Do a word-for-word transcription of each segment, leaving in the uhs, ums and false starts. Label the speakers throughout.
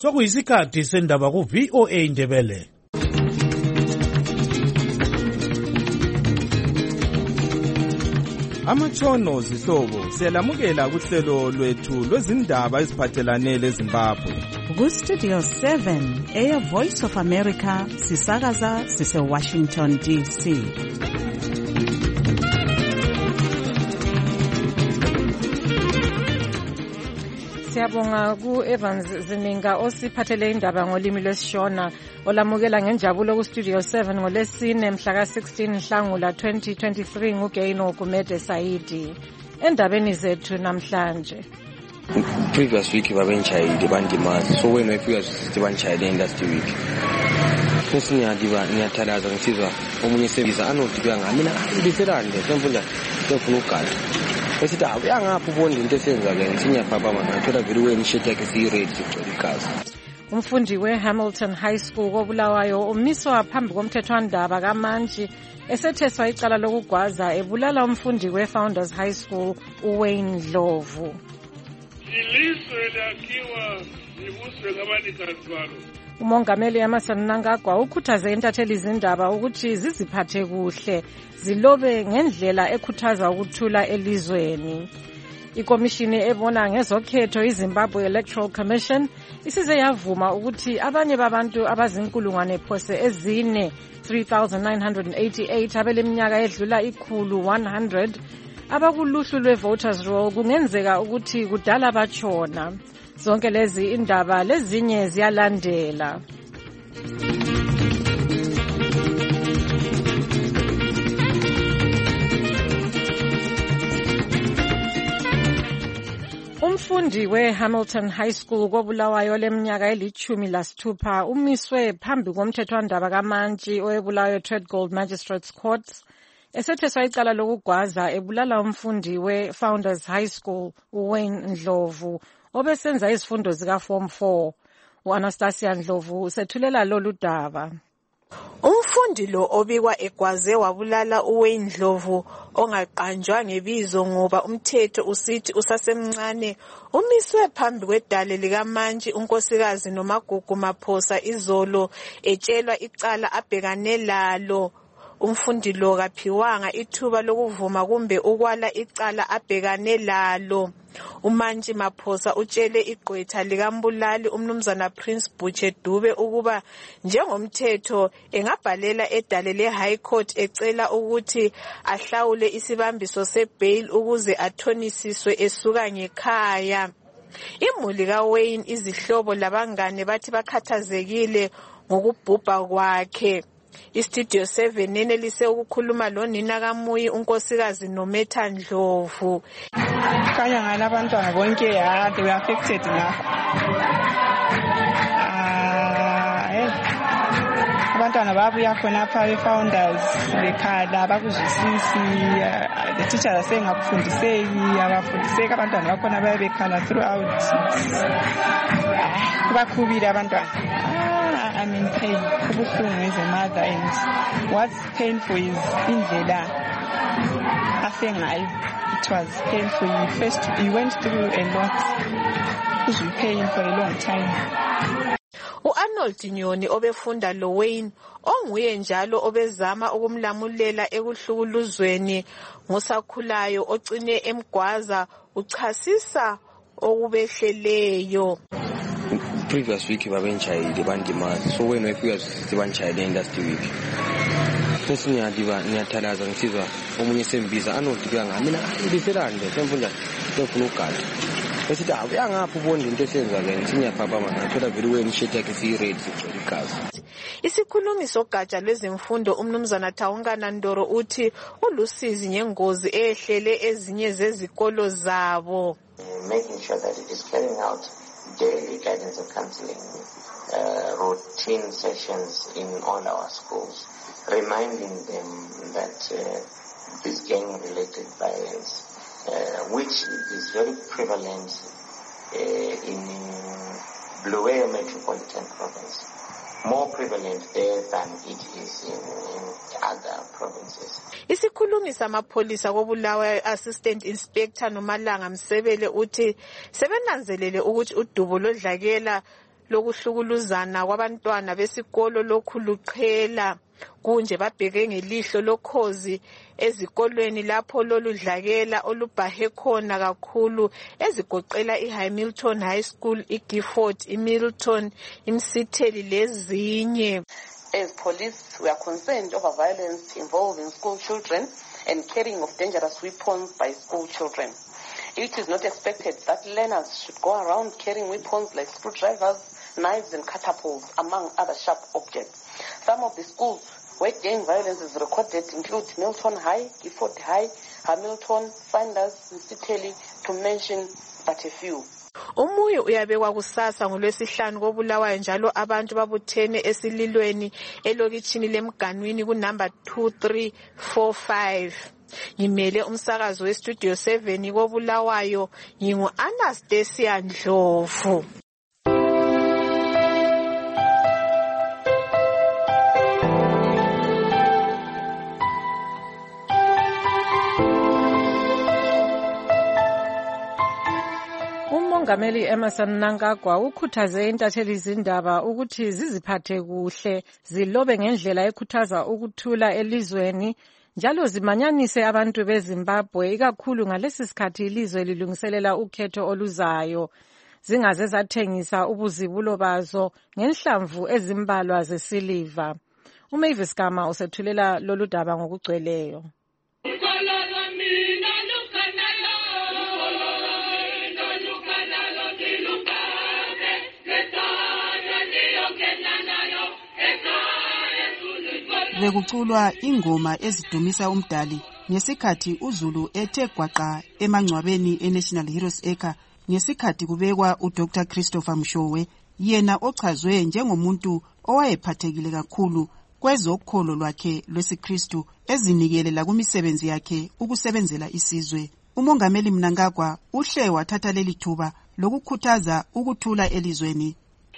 Speaker 1: Sokuyisikhathi sendaba ku V O A Ndebele.
Speaker 2: Amatshono zihlobo siyalamukela kuhlelo lwethu lwezindaba eziphathelane leZimbabwe.
Speaker 3: Ku Studio seven, Air Voice of America, sisakaza sise Washington D C.
Speaker 4: Siyabonga ku Evans Zininga osiphathele indaba ngolimi lwesishona olamukela ngenjabulo ku Studio seven ngolesine mhla ka sixteen Nhlangula twenty twenty-three nguGaino Gumede Saidi. Endabeni zethu namhlanje.
Speaker 5: Previous week babenchayile bandimazi so wena ifika sithi banchayile last week. Futhi ngiyadiba ngiyathalaza ngisizwa omunye sebiza anodibya ngami mina liselande semfunda sefuna ukugala. Besithi awuyangaphi ubonde into esenza ke nginyapha mama ngithola vele wenishete yakhe siready sigcwele igazi.
Speaker 4: Umfundi weHamilton High School koBulawayo umiswa phambi komthethwandaba kaManji esetheswa icala lokugwaza ebulala umfundi weFounders High School uWayne Ndlovu.
Speaker 6: Ilizwe lakhiwa libuswe ngabanikazi.
Speaker 4: Umongameli Emmerson Mnangagwa ukhuthaze intatheli izindaba ukuthi ziziphathe kuhle zilobe ngendlela ekhuthaza ukuthula elizweni. Ikomishini ebona ngezokhetho iZimbabwe Electoral Commission isize yavuma ukuthi abanye babantu abazinkulungwane phose ezine three thousand nine hundred eighty-eight abeleminyaka edlula ikhulu one hundred abakuluhlu lwe-voters roll kungenzeka ukuthi kudala batshona. Zonke lezi indaba lezinye ziyalandela. Umfundi weHamilton High School koBulawayo leminyaka elithumi lasithupha umiswe phambi komthethwandaba kaMantshi oweBulawayo Threadgold Magistrates Court esetheswa icala lokugwaza ebulala umfundi weFounders High School uWayne Ndlovu obesenza izifundo zika form four. uAnastasia Ndlovu usethulela lolu daba.
Speaker 7: Umfundi lo obikwa egwaze wabulala uWayne Ndlovu ongaqanjwa ngebizo ngoba umthetho usithi usasemncane umiswe phambi kwedale likaMantshi unkosikazi noMagugu Maphosa izolo etshelwa icala abhekane lalo. Umfundi lo kaphiwanga ithuba lokuvuma kumbe ukwala icala abhekane lalo. uMantshi Maphosa utshele igqwetha likambulali umnumzana Prince Buche Dube ukuba njengomthetho engabhalela edale leHigh Court ecela ukuthi ahlawule isibambiso sebail ukuze athonisiswe esuka ngekhaya. Imuli kaWayne izihlobo labangane bathi bakhathazekile ngokubhubha kwakhe. iStudio seven nenelise ukukhuluma lonina kaMuyi unkosikazi noMetha Ndlovu.
Speaker 8: Kanya ngana abantwana bonke ya they were affected ngakho. Ah eh abantwana babuya khona apha eFounders bekhala bakuzwisisi the teachers are saying akufundiseki abafundiseki abantwana bakhona bayabekhala throughout. Kubakhubile abantwana. I'm in pain. Kubuhlungu as a mother, and what's painful is indlela afe ngayo. It was painful. He first he went through a lot. He was in pain for a long time.
Speaker 7: uArnold Nyoni obefunda lo Wayne onguye njalo obezama ukumlamulela ekuhlukuluzweni ngosakhulayo ocine emgwaza uchasisa okubehleleyo.
Speaker 5: Previous week babenchayile bandimazi so wena ifika sithi banchayile last week. Futhi ngiyadiba ngiyathalaza ngisizwa omunye sembiza anodibya ngami mina liselande semfunda sefuna ukugala. Besithi awuyangaphi ubonde into esenza ke nginyapha mama ngithola vele wenishete yakhe siready sigcwele igazi.
Speaker 7: Isikhulumi sogatsha lwezemfundo umnumzana Thawungana Ndoro uthi ulusizi ngengozi ehlele ezinye zezikolo zabo.
Speaker 9: Making sure that it is carrying out daily guidance and counseling, uh, routine sessions in all our schools, reminding them that uh, this gang-related violence, uh, which is very prevalent uh, in Bulawayo Metropolitan Province, more prevalent there than it is in, in other provinces.
Speaker 7: Isikhulumi samapholisa koBulawayo Assistant Inspector Nomalanga Msebele uthi sebenanzelele ukuthi udubo lodlakela lokuhlukuluzana kwabantwana besikolo lokhu luqhela. Kunje babheke ngelihlo lokhozi ezikolweni lapho lolu dlakela olubhahe khona kakhulu ezigoqela iHamilton High School, iGifford, iMilton, iMsitheli lezinye.
Speaker 10: As police, we are concerned over violence involving school children and carrying of dangerous weapons by school children. It is not expected that learners should go around carrying weapons like screwdrivers, knives and catapults, among other sharp objects. Some of the schools where gang violence is recorded include Milton High, Gifford High, Hamilton, Sanders, Msitheli, to mention but a few.
Speaker 7: Umuyo uyabekwa kusasa ngolwesihlanu koBulawayo njalo abantu babuthene esililweni elokitshini lemganwini ku number two three four five. Ngimele umsakazo we Studio seven koBulawayo, ngingu Anastasia Ndlovu.
Speaker 4: uMongameli Emmerson Mnangagwa ukhuthaze intatheli zindaba ukuthi ziziphathe kuhle, zilobe ngendlela ekhuthaza ukuthula elizweni, njalo zimanyanise abantu beZimbabwe ikakhulu ngalesi sikhathi ilizwe lilungiselela ukhetho oluzayo. Zingaze zathengisa ubuzibulo bazo ngenhlamvu ezimbalwa zesiliva. uMavis Gama usethulela lolu daba ngokugcweleyo.
Speaker 11: Bekuculwa ingoma ezidumisa umdali ngesikhathi uZulu ethe gwaqa emangcwabeni eNational Heroes Acre ngesikhathi kubekwa uDr Christopher Mshowe, yena ochazwe njengomuntu owayephathekile kakhulu kwezokholo lwakhe lwesiKristu ezinikelela kumisebenzi yakhe ukusebenzela isizwe. uMongameli Mnangagwa uhle wathatha leli thuba lokukhuthaza ukuthula elizweni.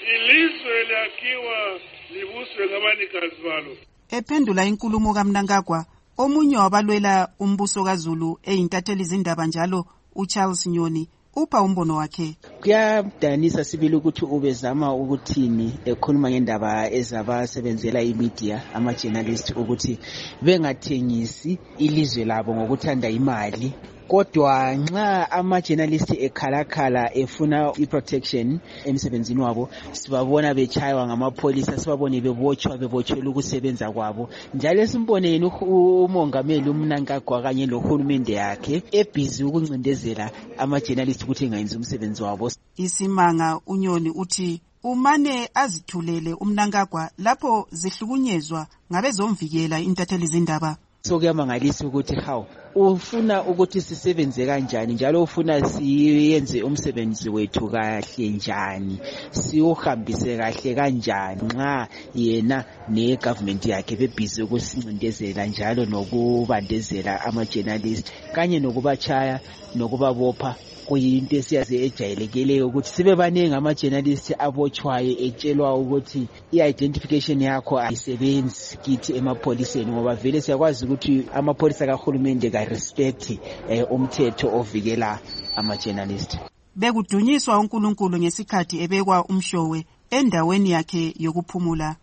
Speaker 6: Ilizwe lakhiwa libuswe ngabanikazi balo.
Speaker 11: Ephendula inkulumo kaMnangagwa, omunye wabalwela umbuso kaZulu eyintatheli zindaba njalo uCharles Nyoni upha umbono wakhe.
Speaker 12: Kuyadanisa sibili ukuthi ubezama ukuthini ekhuluma ngendaba ezabasebenzela imedia ama-journalist ukuthi bengathengisi ilizwe labo ngokuthanda imali. Kodwa nxa ama-journalist ekhalakhala efuna i-protection emsebenzini wabo, sibabona bechaywa ngamapholisa, sibabone bebotshwa bebotshelwa ukusebenza kwabo. Njalo simboneni uMongameli uMnangagwa kanye lohulumende yakhe ebhizi ukuncindezela ama-journalist ukuthi engayenzi umsebenzi wabo.
Speaker 11: Isimanga uNyoni uthi umane azithulele uMnangagwa lapho zihlukunyezwa ngabezomvikela intatheli zindaba.
Speaker 12: So kuyamangalisa ukuthi how ufuna ukuthi sisebenze kanjani njalo ufuna siyenze umsebenzi wethu kahle njani, siuhambise kahle kanjani nxa yena ne government yakhe bebhizi ukusincindezela njalo nokubandezela ama-journalist kanye nokubachaya nokubabopha. Kuyinto esiyazi ejayelekileyo ukuthi sibe baningi ama-journalist abotshwayo etshelwa ukuthi i-identification yakho ayisebenzi kithi emapholiseni, ngoba vele siyakwazi ukuthi amapholisa kahulumende ka-respect eh, umthetho ovikela ama-journalist.
Speaker 11: Bekudunyiswa uNkulunkulu ngesikhathi ebekwa uMshowe endaweni yakhe yokuphumula.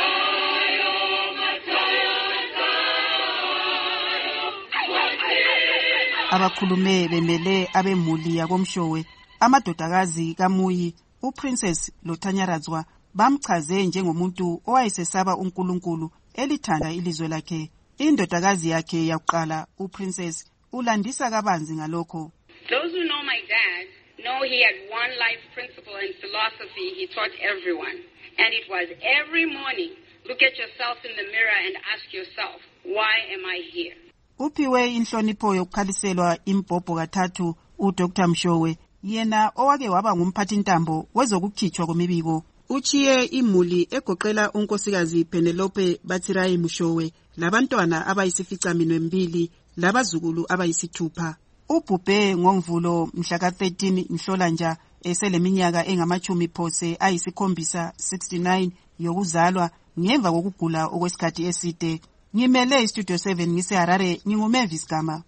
Speaker 11: Abakhulume bemele abemuli yakoMshowe, amadodakazi kaMuyi, uPrincess Lothanyaradzwa bamchaze njengomuntu owayesesaba uNkulunkulu elithanda ilizwe lakhe. Indodakazi yakhe yakuqala, uPrincess, ulandisa kabanzi ngalokho.
Speaker 13: Those who know my dad know he had one life principle and philosophy he taught everyone, and it was every morning look at yourself in the mirror and ask yourself, why am I here?
Speaker 11: Uphiwe inhlonipho yokukhaliselwa imbhobho kathathu uDr Mshowe, yena owake waba ngumphathintambo wezokukhitshwa kwemibiko. Uchiye imuli egoqela unkosikazi Penelope Batsirai Mshowe labantwana abayisificaminwe mbili labazukulu abayisithupha. Ubhubhe ngoMvulo mhla ka thirteen Nhlolanja eseleminyaka engamachumi phose ayisikhombisa sixty-nine yokuzalwa ngemva kokugula okwesikhathi eside. Ngimele iStudio seven ngiseHarare, nginguMavis Gama.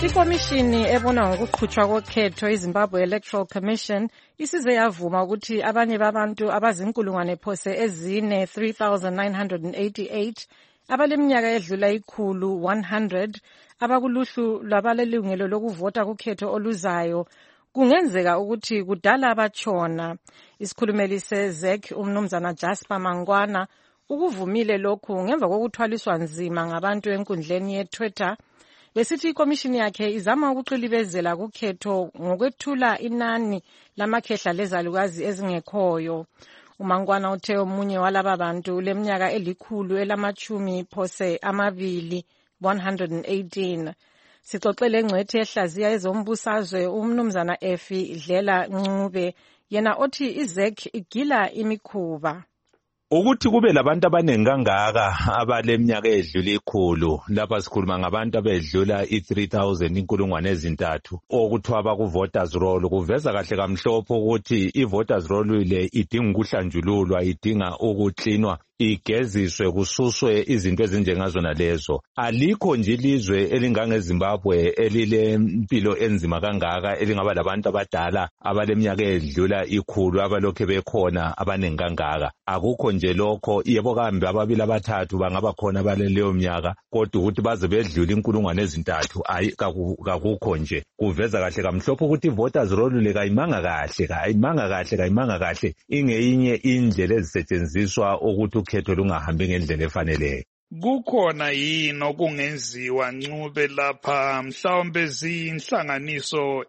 Speaker 4: Ikomishini ebona ngokuqhutshwa kokhetho iZimbabwe Electoral Commission isize yavuma ukuthi abanye babantu abazinkulungwane phose ezine three thousand nine hundred eighty-eight abaleminyaka edlula ikhulu one hundred abakuluhlu lwabalelungelo lokuvota kukhetho oluzayo kungenzeka ukuthi kudala abatshona. Isikhulumeli se-Z E C umnumzana Jasper Mangwana ukuvumile lokhu ngemva kokuthwaliswa nzima ngabantu enkundleni ye-Twitter. Besithi ikomishini yakhe izama ukuqilibezela kukhetho ngokwethula inani lamakhehla lezalukazi ezingekhoyo. uMangwana uthe omunye walaba bantu leminyaka elikhulu elamachumi phose amabili one hundred eighteen. Sixoxele ngcwethi ehlaziya ezombusazwe umnumzana Efi Dlela Ncube yena othi i-Z E C igila imikhuba.
Speaker 14: Ukuthi kube labantu abaningi kangaka abaleminyaka edlula ikhulu lapha sikhuluma ngabantu abedlula i-three thousand inkulungwane ezintathu okuthiwa baku-voters roll kuveza kahle kamhlophe ukuthi i-voters roll le idinga ukuhlanjululwa idinga ukuklinwa igeziswe kususwe izinto ezinjengazona lezo. Alikho nje ilizwe elingangeZimbabwe elilempilo enzima kangaka elingaba labantu abadala abaleminyaka edlula ikhulu abalokhe bekhona abaningi kangaka. Akukho nje lokho, yebo kambe ababili abathathu bangaba khona baleleyo minyaka kodwa ukuthi baze bedlula inkulungwane ezintathu ayi kakukho nje. Kuveza kahle kamhlophe ukuthi i-voters roll le kayimanga kahle kayimanga kahle kayimanga kahle ingeyinye indlela ezisetshenziswa ukuthi ukhetho lungahambi ngendlela efaneleyo.
Speaker 6: Kukhona yini okungenziwa Ncube lapha mhlawumbe zinhlanganiso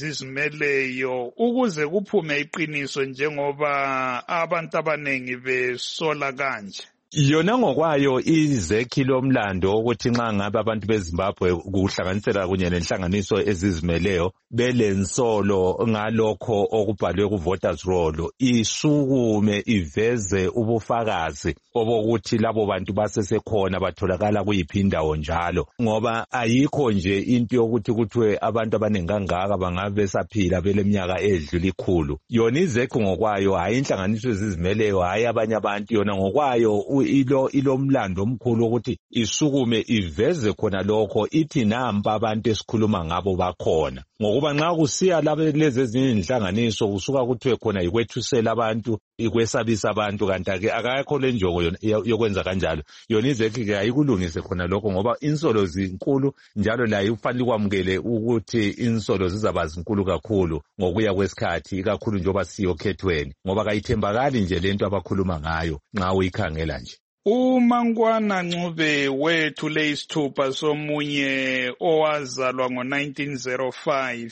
Speaker 6: ezizimeleyo ukuze kuphume iqiniso njengoba abantu abanengi besola kanje?
Speaker 14: Yona ngokwayo i-Z E C lomlando ukuthi nxa ngabe abantu beZimbabwe kuhlanganisela kunye nenhlanganiso ezizimeleyo belensolo ngalokho okubhalwe ku-voters roll isukume iveze ubufakazi obokuthi labo bantu basesekhona batholakala kuyiphi indawo njalo, ngoba ayikho nje into yokuthi kuthiwe abantu abaningi kangaka bangabe besaphila beleminyaka edlula ikhulu. Yona i-Z E C ngokwayo hayi inhlanganiso ezizimeleyo hayi abanye abantu, yona ngokwayo ilo ilomlando omkhulu ukuthi isukume iveze khona lokho ithi nampa abantu esikhuluma ngabo bakhona. Ngokuba nxa kusiya lezi ezinye inhlanganiso kusuka kuthiwe khona ikwethusela abantu ikwesabisa abantu, kanti ake akakho le njongo yokwenza kanjalo. Yona i-Z E C ayikulungise khona lokho ngoba insolo zinkulu njalo layo ufanele kwamukele ukuthi insolo zizaba zinkulu kakhulu ngokuya kwesikhathi ikakhulu njengoba siyokhethweni, ngoba kayithembakali nje lento abakhuluma ngayo nxa uyikhangela nje.
Speaker 6: uMangwana Ncube wethule isithupha somunye owazalwa ngo nineteen oh five.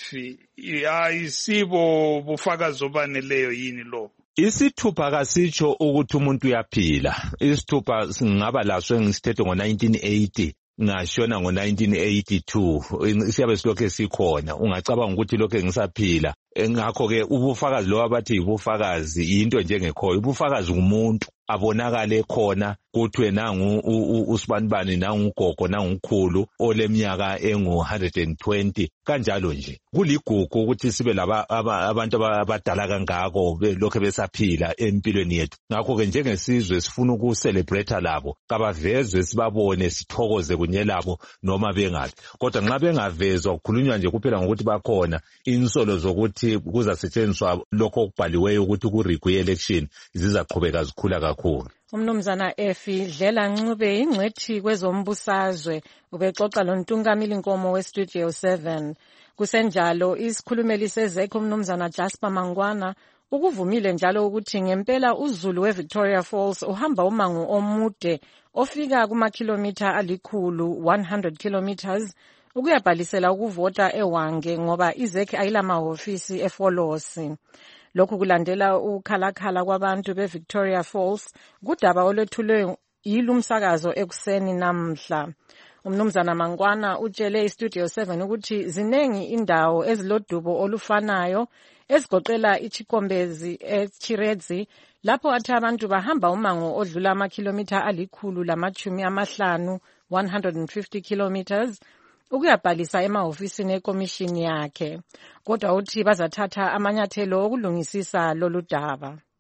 Speaker 6: Ayisibo bufakazi obaneleyo yini lo?
Speaker 14: Isithupha kasitsho ukuthi umuntu uyaphila. Isithupha singaba laso engisithethe ngo nineteen eighty ngashona ngo nineteen eighty-two. Siyabe silokho sikhona, ungacabanga ukuthi lokho ngisaphila. Ngakho ke ubufakazi lo abathi ibufakazi into njengekhoyo. Ubufakazi umuntu abonakale khona kuthiwe nangu usibanibani nangu ugogo nangu ukhulu oleminyaka engu one hundred twenty kanjalo nje. Kuligugu ukuthi sibe laba abantu abadala kangako lokho besaphila empilweni yethu. Ngakho ke njengesizwe sifuna ukucelebrate labo, kabavezwe sibabone sithokoze kunye labo noma bengathi. Kodwa nxa bengavezwa kukhulunywa nje kuphela ngokuthi bakhona, insolo zokuthi kuzasetshenziswa lokho okubhaliweyo ukuthi ku-rig election zizaqhubeka zikhula kakhulu.
Speaker 4: Umnumzana Efi Dlela Ncube ingcwethi kwezombusazwe ubexoxa lontungamili Nkomo we-Studio seven. Kusenjalo isikhulumeli se-Z E C umnumzana Jasper Mangwana ukuvumile njalo ukuthi ngempela uZulu we-Victoria Falls uhamba umango omude ofika kumakhilomitha alikhulu one hundred kilometers ukuyabhalisela ukuvota eWange ngoba i-Z E C ayilamahofisi eFolosi. Lokhu kulandela ukhalakhala kwabantu be-Victoria Falls kudaba olwethulwe yilumsakazo ekuseni namhla. Umnumzana Mangwana utshele iStudio seven ukuthi zinengi indawo ezilodubo olufanayo ezigoqela iChikombezi eChiredzi lapho athi abantu bahamba umango odlula amakhilomitha alikhulu lamachumi amahlanu one hundred fifty kilometers ukuyabhalisa emahofisini ekomishini yakhe. Kodwa uthi bazathatha amanyathelo okulungisisa lolu daba.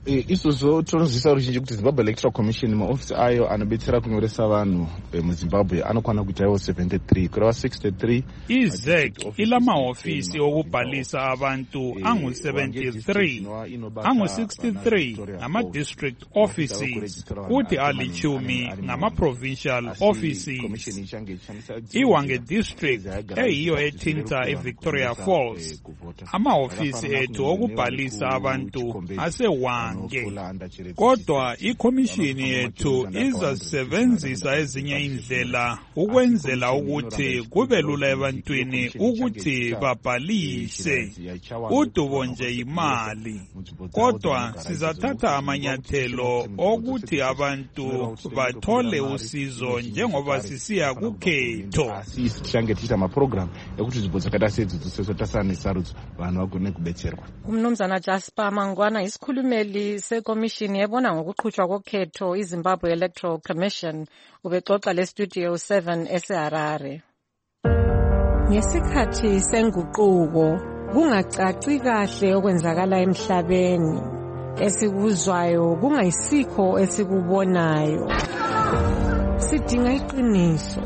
Speaker 15: isusu tonozisa ruzhinji kuti Zimbabwe Electoral Commission maofisi ayo anobetsera kunyoresa vanhu muZimbabwe anokwana kuitaiwo seventy-three kureva sixty-three.
Speaker 6: I Z E C ila maofisi okubhalisa abantu angu seventy-three, angu sixty-three ngama district offices kuthi alichumi ngama provincial offices. Iwange district eyiyo ethinta iVictoria Falls. Amaofisi ethu okubhalisa abantu asewange. Kodwa ikomishini yethu izasebenzisa ezinye indlela ukwenzela ukuthi kube lula ebantwini ukuthi babhalise. Udubo nje imali. Kodwa sizathatha amanyathelo okuthi abantu bathole usizo njengoba sisiya kukhetho.
Speaker 15: Sihlangetisa ama program ekuthi zibodzakata sethu zisesotasana sarutso vanhu bagone kubetserwa.
Speaker 4: Umnumzana Jasper Mangwana isikhulumeli sekomishini yebona ngokuqhutshwa kokhetho iZimbabwe Electoral Commission ubexoxa le studio seven eseHarare. Ngesikhathi senguquko kungacaci kahle okwenzakala emhlabeni, esikuzwayo kungayisikho esikubonayo. Sidinga iqiniso.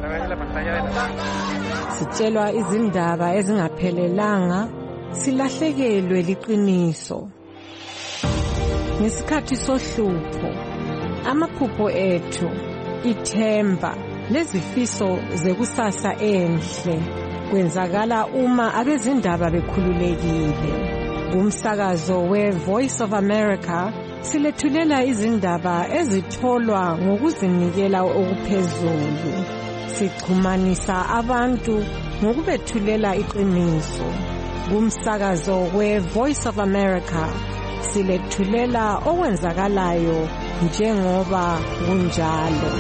Speaker 4: Sitshelwa izindaba ezingaphelelanga, silahlekelwe liqiniso. Ngesikhathi sohlupho, amaphupho ethu, ithemba, lezifiso zekusasa enhle kwenzakala uma abezindaba bekhululekile. Kumsakazo we-Voice of America silethulela izindaba ezitholwa ngokuzinikela okuphezulu. Sixhumanisa abantu ngokubethulela iqiniso. Kumsakazo we-Voice of America silethulela okwenzakalayo njengoba kunjalo.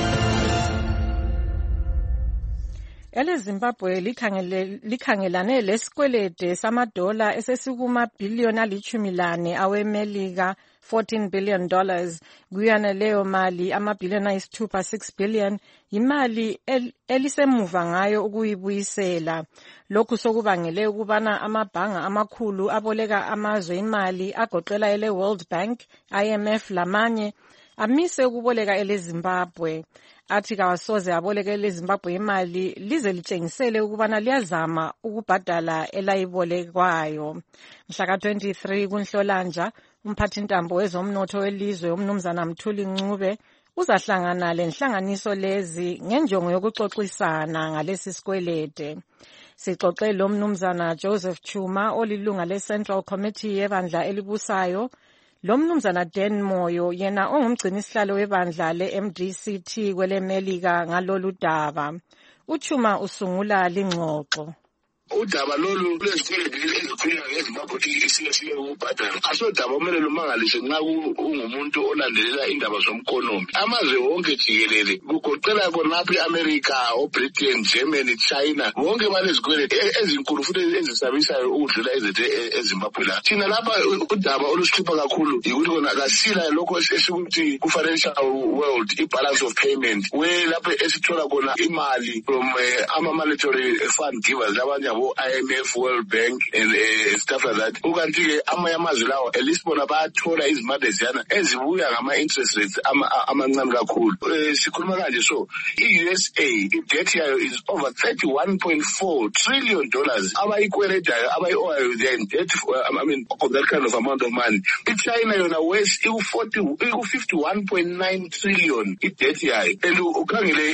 Speaker 4: Ele Zimbabwe likhangele likhangelane lesikwelede samadola esesikuma billion alichumi lane awemelika fourteen billion dollars. Guyana leyo mali amabhillion ayisithupha six billion imali el, elisemuva ngayo ukuyibuyisela. Lokhu sokubangele ukubana amabhanga amakhulu aboleka amazwe imali agoqela ele World Bank, I M F lamanye amise ukuboleka ele Zimbabwe. Athi kawasoze aboleka ele Zimbabwe imali lize litshengisele ukubana liyazama ukubhadala elayibolekwayo. Mhla ka twenty-three kuNhlolanja umphathintambo wezomnotho welizwe umnumzana Mthuli Ncube uzahlangana lenhlanganiso lezi ngenjongo yokuxoxisana ngalesi sikwelede. Sixoxe lo mnumzana Joseph Chuma olilunga le Central Committee yebandla elibusayo, lo mnumzana Dan Moyo yena ongumgcinisihlalo webandla le M D C T kwele Melika ngalolu daba. Uchuma usungula lingxoxo.
Speaker 16: Udaba lolu lwezikweledi ezikhulunywa ngeZimbabwe isiyesiye ukubhadala asodaba okumele lumangaliswe nxa ungumuntu olandelela indaba zomkonomi. Amazwe wonke jikelele kugoqela khonapha i-America, o-Britain, Germany, China bonke balezikweledi ezinkulu futhi ezisabisayo ukudlula ezethu eZimbabwe la. Thina lapha udaba olusihlupha kakhulu yikuthi kona kasila lokho esikuthi ku-Financial World i-balance of payment we lapho esithola khona imali from ama-monetary fund givers abanye I M F, World Bank and uh, stuff like that. Ukanti ke amanye amazwe lawo at least bona bayathola izimali ziyana ezibuya ngama interest rates amancane kakhulu. Sikhuluma kanje so i-U S A i-debt yayo is over thirty-one point four trillion dollars. Abayikweletayo abayi-owayo they are in debt I mean of that kind of amount of money. I-China yona west iku-forty iku-fifty-one point nine trillion i-debt yayo. And ukhangele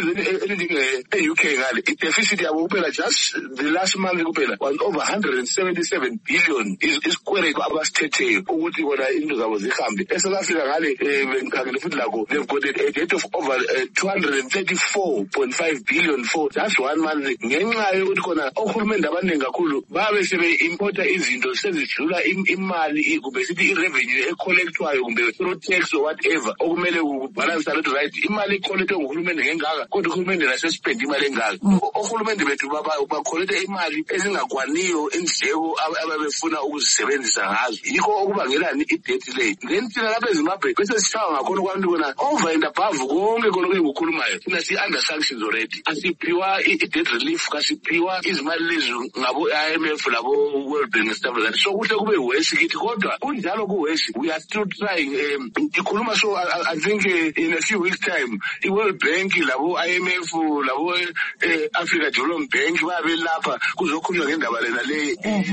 Speaker 16: elizweni e-U K ngale i-deficit yabo kuphela just the last month kuphela was over one hundred seventy-seven billion isikweleti abasithetheyo ukuthi kona into zabo zihambe. eSouth Africa ngale ngikhangele futhi lakho they've got a debt of over uh, two hundred thirty-four point five billion for just one month. Ngenxa yokuthi khona ohulumende abaningi kakhulu babe sebe-importa izinto sezidlula imali kumbe sithi i-revenue ecollectwayo kumbe through tax or whatever okumele kubalance that right. Imali ecollectwe nguhulumende ngengaka kodwa uhulumende nasespend imali engaka. Ohulumende bethu bacollecte imali ezingakwaniyo indleko ababefuna ukuzisebenzisa ngazo. Yikho okubangelani i-debt late. Then thina lapha eZimbabwe bese sishawa ngakhona kwabantu bona over and above konke khona okuyikhulumayo. Thina si-under sanctions already. Asiphiwa i-debt relief, kasiphiwa izimali lezi ngabo I M F labo World Bank stuff like that. So kuhle kube worse kithi kodwa kunjalo ku worse. We are still trying. Um, ikhuluma so I, I think uh, in a few weeks time i-World Bank labo I M F labo uh, Africa Development Bank babe lapha kuzokhulunywa ngendaba lena le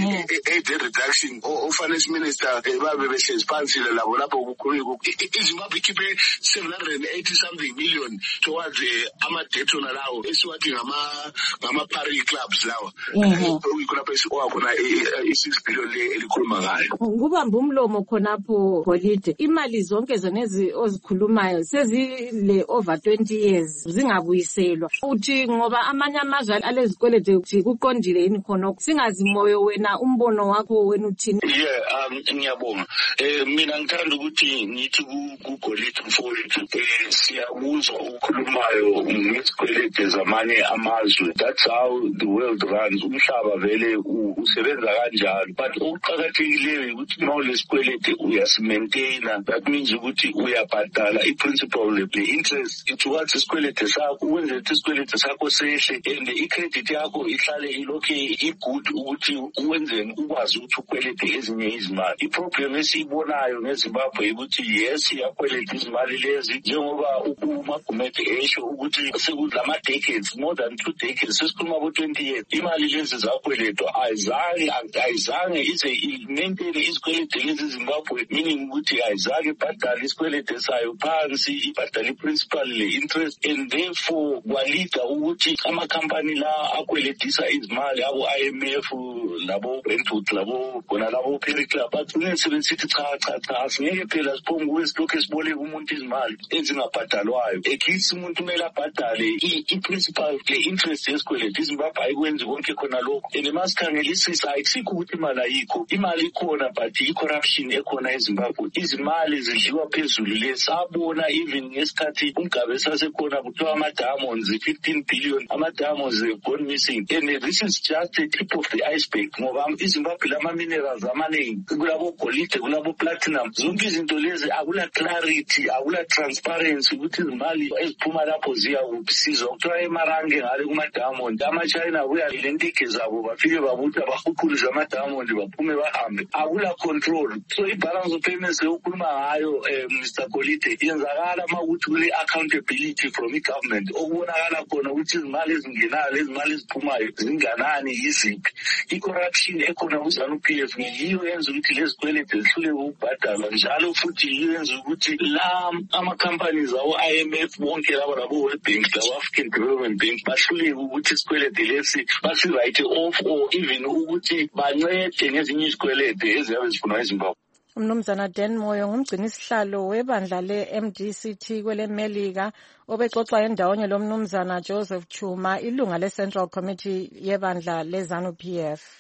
Speaker 16: debt reduction o finance minister babe behlezi phansi labo lapho kukhulunywa iZimbabwe ikhiphe seven hundred eighty something million towards ama debt ona lawo esiwathi ngama ngama pari clubs lawa uyikhona phese owakhona i-six billion le elikhuluma ngayo.
Speaker 4: Kubamba umlomo khonapho Golide, imali zonke zonezi ozikhulumayo sezile over twenty years zingabuyiselwa. Uthi ngoba amanye amazwe alezikwelede ukuthi kuqondile yini khona singazimoyo wena umbono wakho wena uthini?
Speaker 16: Yeah, um ngiyabonga. Eh mina ngithanda ukuthi ngithi ku Golide mfowethu eh siyabuzwa ukukhulumayo ngesikwelede zamanye amazwe. That's how the world runs. Umhlaba vele usebenza kanjalo. But okuqhakathekileyo ukuthi mawulesikwelede uyasimaintaina. That means ukuthi uyabhadala i-principal the interest towards isikwelede sakho wenze isikwelede sakho sehle and i-credit yakho ihlale ilokhe i-good ukuthi uwenzeni ukwazi ukuthi ukwelede ezinye izimali. I-problem esiyibonayo ngeZimbabwe ukuthi yes iyakweleda izimali lezi njengoba uMagumede esho ukuthi sekulama decades more than two decades sesikhuluma bo twenty years imali lezi zakweledwa ayizange ayizange ize i-maintain isikwelede lezi Zimbabwe, meaning ukuthi ayizange ibhadale isikwelede sayo phansi ibhadale i-principal le-interest and therefore kwalida ukuthi amakhampani la akweledisa izimali abo I M F labo Brentwood labo bona labo Perry Club bagcine sebesithi cha cha cha asingeke phela siphonge kwesilokho esiboleka umuntu izimali ezingabhadalwayo ekhithi umuntu kumele abhadale i-principal le-interest yesikwelede. iZimbabwe ayikwenzi konke khona lokho and masikhangelisisa ayisikho ukuthi imali ayikho, imali ikhona but i-corruption ekhona eZimbabwe. Izimali zidliwa phezulu le sabona even ngesikhathi uMgabe sasekhona kuthiwa ama-diamonds fifteen billion ama-diamonds have gone missing and this is just the tip of the iceberg ngoba iZimbabwe lama-minerals amaningi kulabo golide kulabo platinum zonke izinto lezi akula clarity akula transparency ukuthi izimali eziphuma lapho ziya kuphisizwa kuthiwa emarange ngale kuma-diamond ama-China buya lentike zabo bafike babutha bahuqulise ama-diamond baphume bahambe akula control. So i-balance of payments ukhuluma ngayo Mister Golide yenzakala makuthi kule accountability from i-government okubonakala khona ukuthi izimali ezingenayo lezimali eziphumayo zinganani yiziphi. I-corruption ekhona ku-ZANU-P F yiyo yenza ukuthi lezikwelede zihluleke ukubhadalwa njalo futhi yiyo yenza ukuthi la ama-companies awo I M F bonke labo labo World Bank labo African Development Bank bahluleke ukuthi isikwelede lesi basi-write off or even ukuthi bancede ngezinye izikwelede eziyabe zifunwa eZimbabwe.
Speaker 4: Umnumzana Dan Moyo ngumgcini sihlalo webandla le-M D C T kwele Melika obexoxa endawonye lo mnumzana Joseph Chuma ilunga le-Central Committee yebandla le-ZANU-P F.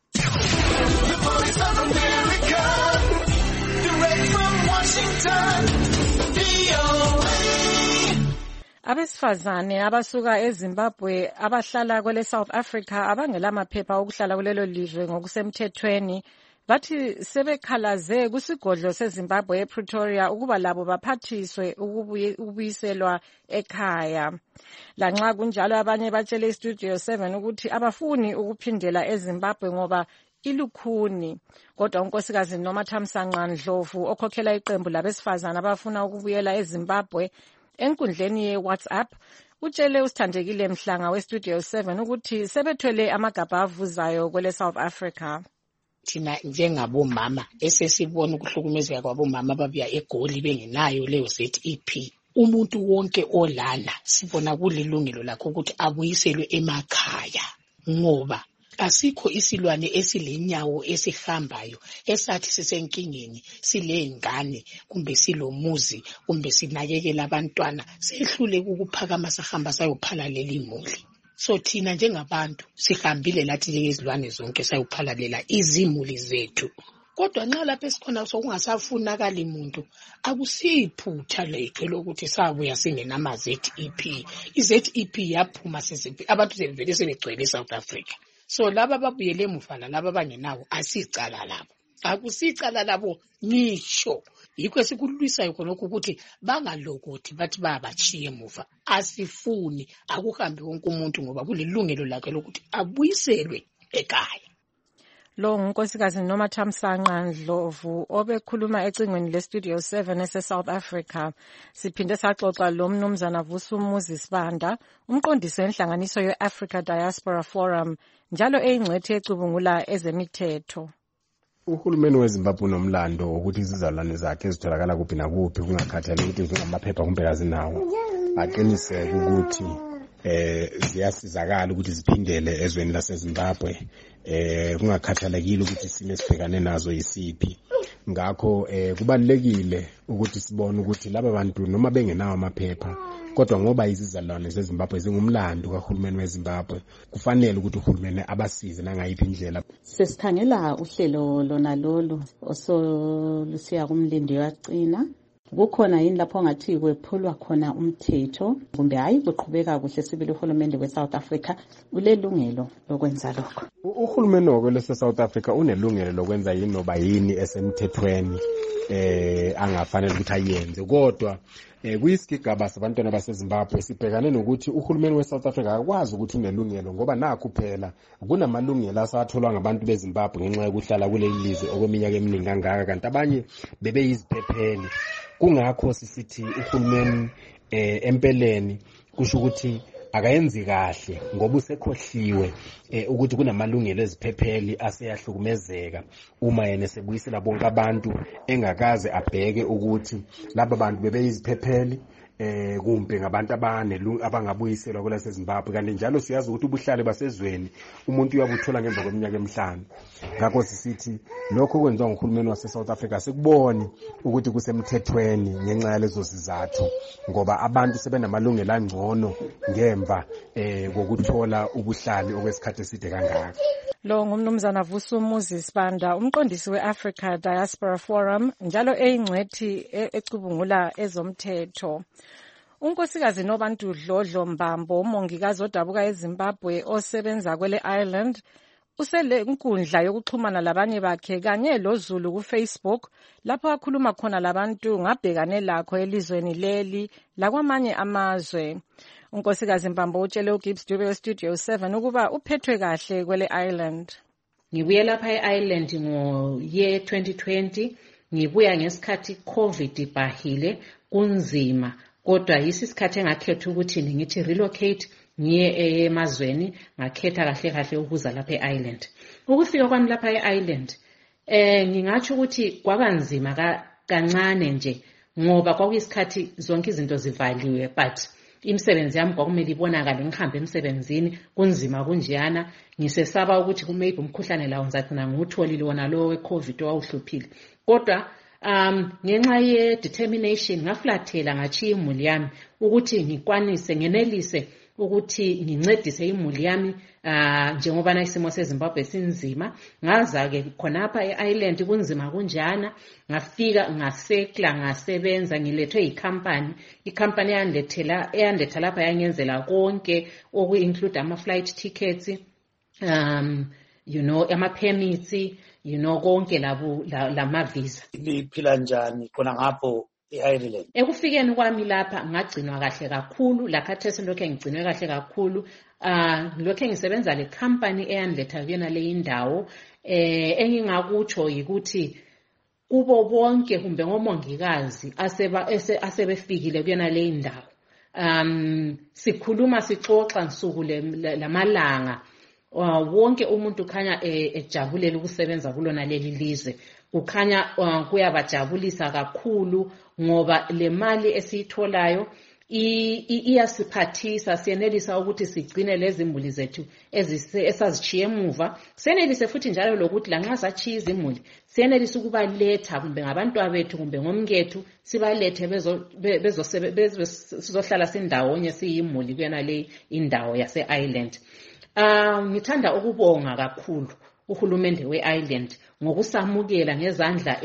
Speaker 4: Abesifazane abasuka eZimbabwe abahlala kwele South Africa abangelamaphepha okuhlala kulelo lizwe ngokusemthethweni bathi sebekhalaze kusigodlo seZimbabwe ePretoria ukuba labo baphathiswe ukubuyiselwa ekhaya. Lanxa kunjalo abanye batshele iStudio seven ukuthi abafuni ukuphindela eZimbabwe ngoba ilukhuni. Kodwa unkosikazi Nomathamsanqa Ndlovu okhokhela iqembu labesifazane abafuna ukubuyela eZimbabwe enkundleni ye-WhatsApp utshele uSithandekile Mhlanga weStudio seven ukuthi sebethwele amagabha avuzayo kwele South Africa.
Speaker 17: Thina njengabomama esesibona ukuhlukumezeka kwabomama ababuya eGoli bengenayo leyo Z E P, umuntu wonke olana sibona kulilungelo lakho ukuthi abuyiselwe emakhaya ngoba asikho isilwane esilenyawo esihambayo esathi sisenkingeni silengane kumbe silomuzi kumbe sinakekela abantwana sehlule ukuphakama sahamba sayophala leli imuli. So thina njengabantu sihambile lathi njengezilwane zonke sayophalalela izimuli zethu. Kodwa nxa lapha esikhona sokungasafunakala umuntu akusiphutha lethu lokuthi sabuya singenama Z E P. I-Z E P yaphuma seziphi abantu sebevele sebegcwele eSouth Africa. so laba babuyele emuva laba abangenawo asicala labo akusicala labo ngisho yikho esikulwisayo khonokho ukuthi bangalokothi bathi babachiye emuva asifuni akuhambe wonke umuntu ngoba kulilungelo lakhe lokuthi abuyiselwe ekhaya.
Speaker 4: Lo ngunkosikazi Noma Thamsanqa Ndlovu obekhuluma ecingweni leStudio seven ese-South Africa. Siphinde saxoxa lo mnumzana Vusumuzi Sibanda, umqondisi wenhlanganiso ye-Africa Diaspora Forum, njalo eyingcwethi ecubungula ezemithetho.
Speaker 18: Uhulumeni weZimbabwe unomlando ukuthi izizalwane zakhe ezitholakala kuphi nakuphi kungakhathaleki ukuthi zingamaphepha kumbe azinawo aqiniseke ukuthi eh ziyasizakala ukuthi ziphindele ezweni laseZimbabwe eh kungakhathalekile ukuthi isimo esibhekane nazo yisiphi. Ngakho eh kubalekile ukuthi sibone ukuthi laba bantu noma bengenawo amaphepha kodwa ngoba izizalwane zeZimbabwe zingumlando kaHulumeni weZimbabwe kufanele ukuthi uHulumeni abasize nangayiphi indlela.
Speaker 3: Sesikhangela uhlelo lona lolu osolusiya kumlindi yaqina. Kukhona yini lapho ngathi kwephulwa khona umthetho kumbe hayi kuqhubeka kuhle sibili uHulumeni weSouth Africa ulelungelo lokwenza lokho?
Speaker 18: Uhulumeni wokwe South Africa unelungelo lokwenza yini noba yini esemthethweni eh angafanele ukuthi ayenze, kodwa eh kuyisigigaba sabantwana baseZimbabwe sibhekane nokuthi uHulumeni weSouth Africa akwazi ukuthi unelungelo ngoba nakho kuphela kunamalungelo asatholwa ngabantu beZimbabwe ngenxa yokuhlala kule ilizwe okweminyaka eminingi kangaka, kanti abanye bebeyiziphepheli. Kungakho sisithi uHulumeni eh empeleni kusho ukuthi akayenzi kahle ngoba usekhohliwe eh, ukuthi kunamalungelo eziphepheli aseyahlukumezeka uma yena sebuyisela bonke abantu engakaze abheke ukuthi laba bantu bebeyiziphepheli eh kumbe ngabantu abanelungu abangabuyiselwa kwelase Zimbabwe. Kanti njalo siyazi ukuthi ubuhlale basezweni umuntu uyabuthola ngemva kweminyaka emihlanu. Ngakho sisithi lokho kwenziwa nguHulumeni wase South Africa sikuboni ukuthi kusemthethweni ngenxa yalezo sizathu ngoba abantu sebenamalungelo angcono ngemva eh kokuthola ubuhlali okwesikhathi eside kangaka.
Speaker 4: Lo ngumnumzana Vusumuzi Sibanda, umqondisi we-Africa Diaspora Forum, njalo eyingcwethi ecubungula ezomthetho. Unkosikazi Nobantu Dlodlo Mbambo, umongikazi odabuka eZimbabwe osebenza kwele Ireland, usele inkundla yokuxhumana labanye bakhe kanye loZulu ku Facebook lapho akhuluma khona labantu ngabhekane lakho elizweni leli lakwamanye amazwe. Unkosikazi Mbambo utshele uGibbs Dube weStudio seven ukuba uphethwe kahle kwele Ireland.
Speaker 19: Ngibuye lapha eIreland ngo year twenty twenty, ngibuya ngesikhathi COVID ibahile kunzima, kodwa yisikhathi engakhetha ukuthi ngithi relocate ngiye emazweni, ngakhetha kahle kahle ukuza lapha eIreland. Ukufika kwami lapha eIreland eh ngingathi ukuthi kwabanzima kancane nje ngoba kwakuyisikhathi zonke izinto zivaliwe, but imisebenzi yami kwakumele ibonakale ngihambe emsebenzini kunzima kunjiyana, ngisesaba ukuthi kumaybe umkhuhlane lawo ngizagcina ngutholile wona lo weCovid owawuhluphile. Kodwa um ngenxa ye determination ngaflathela ngachiya imuli yami ukuthi ngikwanise ngenelise ukuthi ngincedise imuli yami uh, njengoba na isimo seZimbabwe sinzima. Ngaza ke khonapha eIreland kunzima kunjana, ngafika ngasekla ngasebenza, ngilethwe icompany icompany yandethela eyandetha lapha yangenzela konke oku include ama flight tickets, um you know ama permits, you know konke labo lama visa.
Speaker 20: Liphila njani khona ngapho eIreland?
Speaker 19: Ekufikeni kwami lapha ngagcinwa kahle kakhulu, lakhathesi lokho ngigcinwe kahle kakhulu. Ah lokho ngisebenza le company eyanletha kuyona le indawo. Eh engingakutsho yikuthi kubo bonke kumbe ngomongikazi aseba asebefikile kuyona le indawo, um sikhuluma sixoxa nsuku lamalanga, wonke umuntu khanya ejabulela ukusebenza kulona leli lizwe. Kukhanya kuyabajabulisa kakhulu ngoba le mali esiyitholayo iyasiphathisa, siyenelisa ukuthi sigcine lezi imuli zethu esazichiye emuva. Siyenelise futhi njalo lokuthi lanxa sachiya izimuli siyenelisa ukubaletha kumbe ngabantwana bethu kumbe ngomkethu sibalethe bezohlala sindawonye siyimuli kuyona le indawo yase-Ireland. Uh, ngithanda ukubonga kakhulu uHulumende weIreland ngokusamukela ngezandla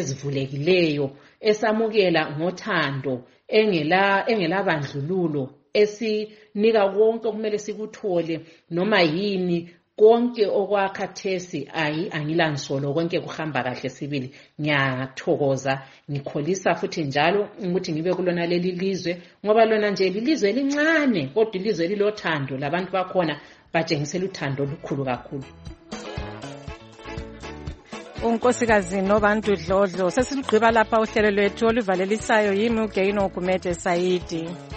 Speaker 19: ezivulekileyo, esamukela ngothando engela engela bandlululo esinika konke okumele sikuthole noma yini konke okwakhathesi ayi angilansolo konke kuhamba kahle sibili. Ngiyathokoza ngikholisa futhi njalo ukuthi ngibe kulona leli lizwe ngoba lona nje lilizwe elincane kodwa ilizwe lilothando labantu bakhona batshengisela uthando olukhulu kakhulu.
Speaker 4: unkosikazi Nobantu Dlodlo, sesilugqiba lapha uhlelo lwethu oluvalelisayo yimi uGaino Gumede Saidi.